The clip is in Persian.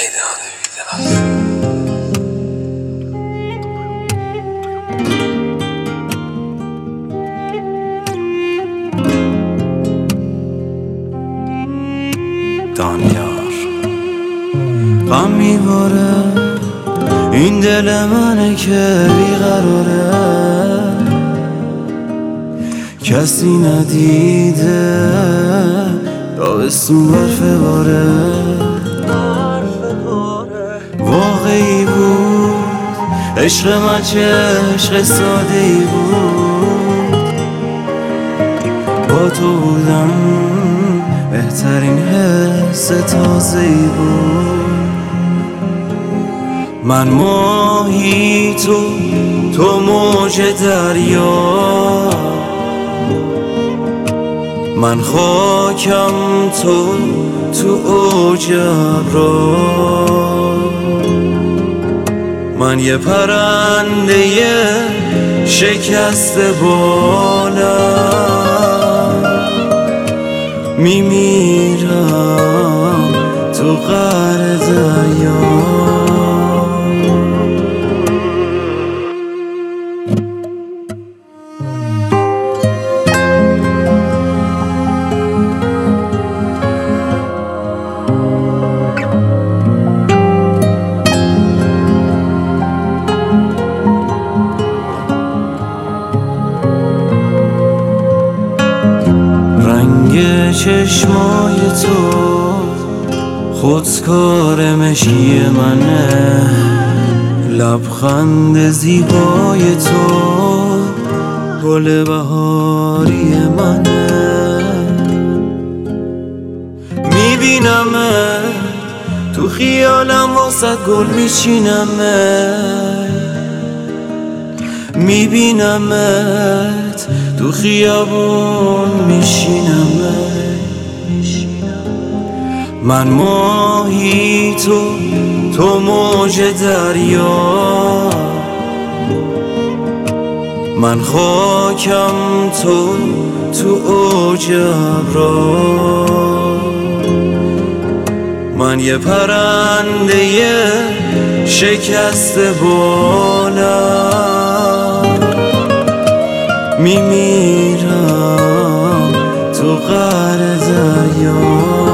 دانیار غم میباره این دل منه که بیقراره، کسی ندیده تابستون برفه باره. واقعی بود عشق من، چه عشق ساده ای بود. با تو بودم بهترین حس تازه ای بود. من ماهی تو موج دریا، من خاکم تو اوج ابرار. من یه پرنده شکسته بالم، میمیرم تو قعر دریا. رنگ چشمای تو خودکار مشکی منه، لبخند زیبای تو گل بهاری منه. میبینمه تو خیالم واسه گل میچینمه، میبینمت تو خیابون میشینمه. من ماهی تو موج دریا، من خاکم تو اوج ابرار. من یه پرنده شکسته بالم، میمیرم تو قعر دریا.